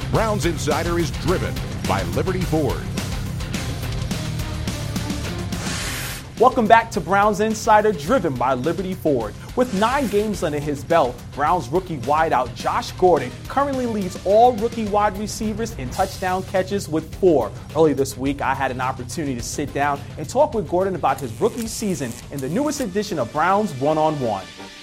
Browns Insider is driven by Liberty Ford. Welcome back to Browns Insider, driven by Liberty Ford. With 9 games under his belt, Browns rookie wideout Josh Gordon currently leads all rookie wide receivers in touchdown catches with 4. Earlier this week, I had an opportunity to sit down and talk with Gordon about his rookie season in the newest edition of Browns One-on-One.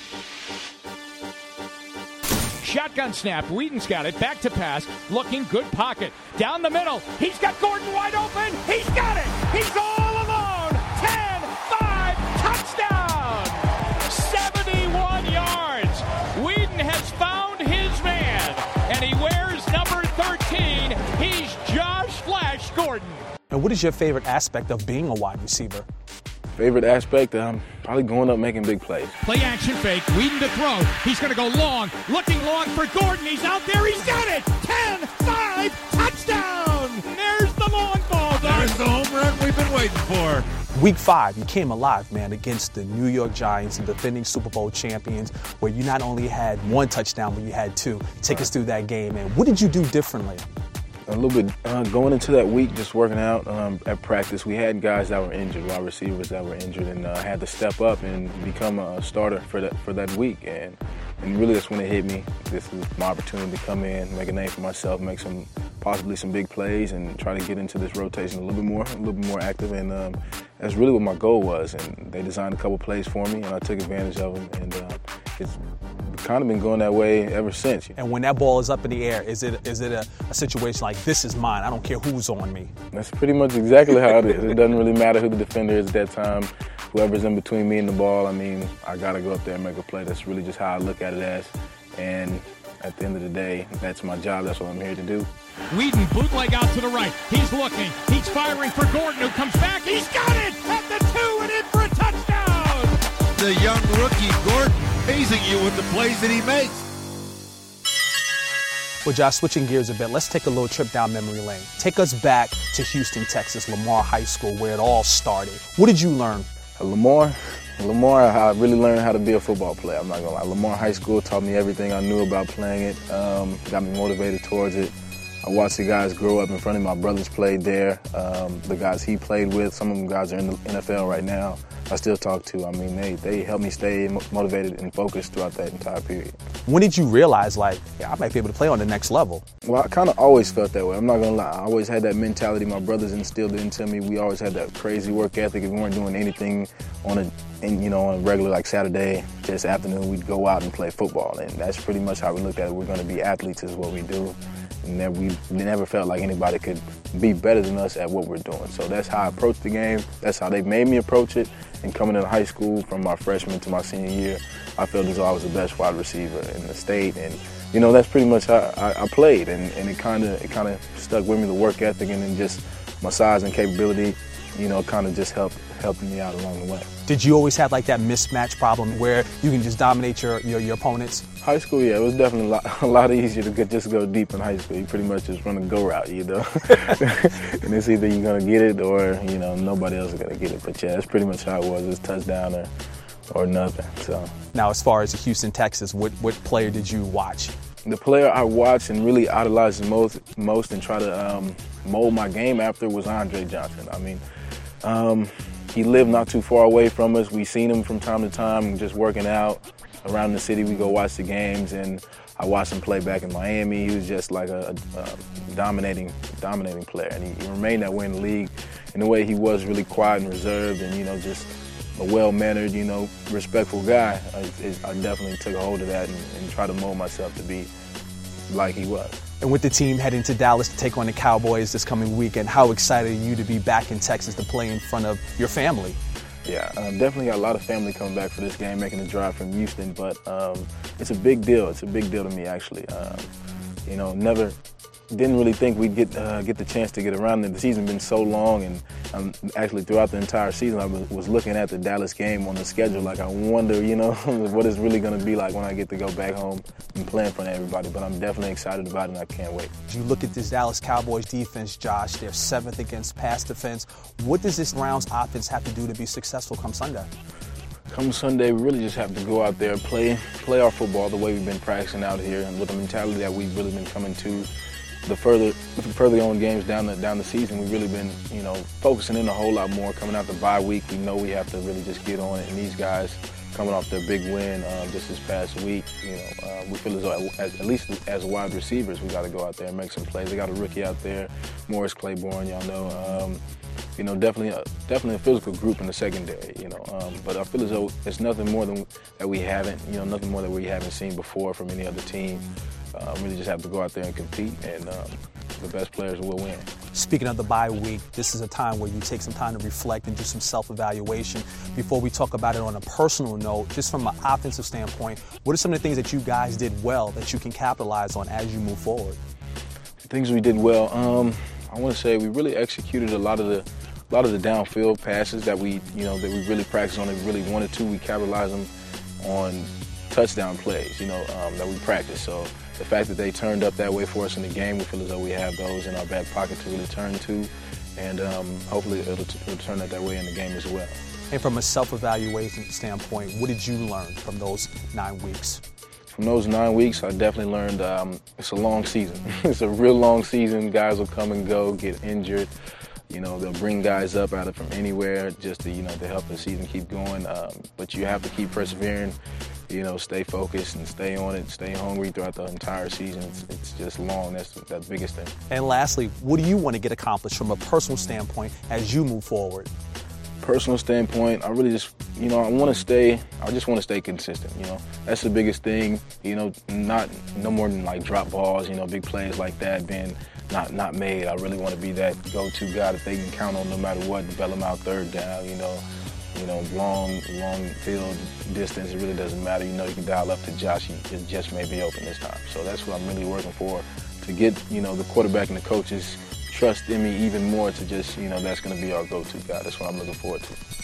Shotgun snap. Whedon's got it. Back to pass. Looking good pocket. Down the middle. He's got Gordon wide open. He's got it. He's all alone. 10-5. Touchdown. 71 yards. Whedon has found his man. And he wears number 13. He's Josh Flash Gordon. And what is your favorite aspect of being a wide receiver? Favorite aspect, probably going up making big plays. Play action fake. Whedon to throw. He's going to go long. Looking long for Gordon. He's out there. He's got it. 10-5. Touchdown. There's the long ball. There's the home run we've been waiting for. Week 5, you came alive, man, against the New York Giants, the defending Super Bowl champions, where you not only had 1 touchdown, but you had 2. Take us through that game, man. What did you do differently? A little bit going into that week, just working out at practice. We had guys that were injured, wide receivers that were injured, and had to step up and become a starter for that week. And really, that's when it hit me. This is my opportunity to come in, make a name for myself, make possibly some big plays, and try to get into this rotation a little bit more active. And that's really what my goal was. And they designed a couple plays for me, and I took advantage of them. And it's kind of been going that way ever since. And when that ball is up in the air, is it a situation like, this is mine, I don't care who's on me? That's pretty much exactly how it is. It doesn't really matter who the defender is at that time. Whoever's in between me and the ball, I got to go up there and make a play. That's really just how I look at it as. And at the end of the day, that's my job. That's what I'm here to do. Whedon, bootleg out to the right. He's looking. He's firing for Gordon, who comes back. He's got it at the 2 and in for a touchdown. The young rookie Gordon amazing you with the plays that he makes. Well, Josh, switching gears a bit, let's take a little trip down memory lane. Take us back to Houston, Texas, Lamar High School, where it all started. What did you learn? Lamar, I really learned how to be a football player. I'm not going to lie. Lamar High School taught me everything I knew about playing it, got me motivated towards it. I watched the guys grow up in front of me. My brothers played there. The guys he played with, some of them guys are in the NFL right now. I still talk to. They helped me stay motivated and focused throughout that entire period. When did you realize, I might be able to play on the next level? Well, I kind of always felt that way. I'm not going to lie. I always had that mentality. My brothers instilled it into me. We always had that crazy work ethic. If we weren't doing anything on a regular, like Saturday, just afternoon, we'd go out and play football. And that's pretty much how we looked at it. We're going to be athletes is what we do. And we never felt like anybody could be better than us at what we're doing. So that's how I approached the game. That's how they made me approach it. And coming into high school from my freshman to my senior year, I felt as though I was the best wide receiver in the state. And, that's pretty much how I played. And it kind of stuck with me, the work ethic, and then just my size and capability, kind of just helped me out along the way. Did you always have that mismatch problem where you can just dominate your opponents? High school, yeah, it was definitely a lot easier to just go deep in high school. You pretty much just run a go route, and it's either you're gonna get it or nobody else is gonna get it. But yeah, that's pretty much how it was. It's touchdown or nothing. So now, as far as Houston, Texas, what player did you watch? The player I watched and really idolized the most and try to mold my game after was Andre Johnson. He lived not too far away from us. We seen him from time to time just working out around the city. We go watch the games, and I watched him play back in Miami. He was just like a dominating player, and he remained that way in the league. In the way he was really quiet and reserved and, just a well-mannered, respectful guy. I definitely took a hold of that and tried to mold myself to be like he was. And with the team heading to Dallas to take on the Cowboys this coming weekend, how excited are you to be back in Texas to play in front of your family? Yeah, definitely got a lot of family coming back for this game, making the drive from Houston, but it's a big deal. It's a big deal to me, actually. Didn't really think we'd get the chance to get around there. The season's been so long, and actually throughout the entire season, I was looking at the Dallas game on the schedule. Like, I wonder, what it's really going to be like when I get to go back home and play in front of everybody. But I'm definitely excited about it, and I can't wait. You look at this Dallas Cowboys defense, Josh. They're 7th against pass defense. What does this Browns offense have to do to be successful come Sunday? Come Sunday, we really just have to go out there, play our football the way we've been practicing out here, and with the mentality that we've really been coming to the further on games down the season, we've really been, you know, focusing in a whole lot more. Coming out the bye week, we know we have to really just get on it. And these guys coming off their big win just this past week, you know, we feel as though, at least as wide receivers, we got to go out there and make some plays. They got a rookie out there, Morris Claiborne, y'all know. You know, definitely a physical group in the secondary, you know. But I feel as though it's nothing more than that we haven't, you know, nothing more that we haven't seen before from any other team. Really just have to go out there and compete, and the best players will win. Speaking of the bye week, this is a time where you take some time to reflect and do some self-evaluation. Before we talk about it on a personal note, just from an offensive standpoint, what are some of the things that you guys did well that you can capitalize on as you move forward? Things we did well, I want to say we really executed a lot of the downfield passes that we really practiced on and really wanted to. We capitalized them on touchdown plays, you know, that we practiced. So the fact that they turned up that way for us in the game, we feel as though we have those in our back pocket to really turn to, and hopefully it'll turn out that way in the game as well. And from a self-evaluation standpoint, what did you learn from those 9 weeks? From those 9 weeks, I definitely learned it's a long season. It's a real long season. Guys will come and go, get injured. You know, they'll bring guys up out of from anywhere just to, you know, to help the season keep going. But you have to keep persevering, you know, stay focused and stay on it, stay hungry throughout the entire season. It's just long. That's the biggest thing. And lastly, what do you want to get accomplished from a personal standpoint as you move forward? Personal standpoint, I really just, you know, I just want to stay consistent, you know. That's the biggest thing, you know, no more than like drop balls, you know, big plays like that being not made. I really want to be that go-to guy that they can count on no matter what, to bail them out third down, you know, long field distance, it really doesn't matter. You know, you can dial up to Josh, it just may be open this time. So that's what I'm really working for, to get, you know, the quarterback and the coaches trust in me even more to just, you know, that's going to be our go-to guy. That's what I'm looking forward to.